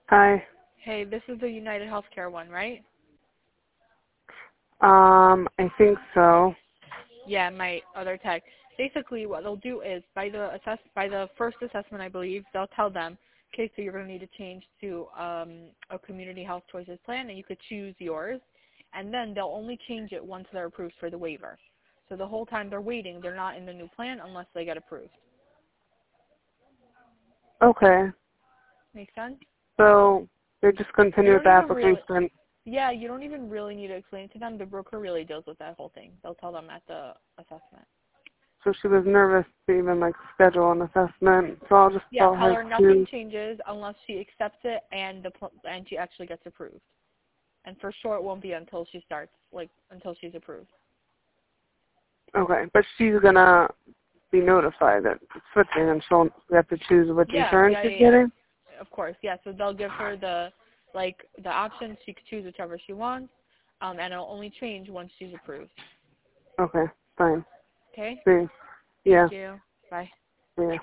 Hi. Hey, this is the United Healthcare one, right? I think so. Yeah, my other tech. Basically, what they'll do is by the first assessment, I believe, they'll tell them, okay, so you're going to need to change to a community health choices plan, and you could choose yours, and then they'll only change it once they're approved for the waiver. So the whole time they're waiting, they're not in the new plan unless they get approved. Okay. Make sense? So they just You continue with don't the even really, application. yeah, you don't even really need to explain it to them. The broker really deals with that whole thing. They'll tell them at the assessment. So she was nervous to even schedule an assessment. So I'll just Yeah, tell tell her her nothing to. changes unless she accepts it and and she actually gets approved. And for sure, it won't be until she starts, until she's approved. Okay, but she's gonna be notified that it's switching, and she'll have to choose which Yeah, insurance yeah, she's yeah, yeah. getting. Of course, yeah. So they'll give her the options. She could choose whichever she wants, and it'll only change once she's approved. Okay, fine. Okay. See. Thank Yeah. you.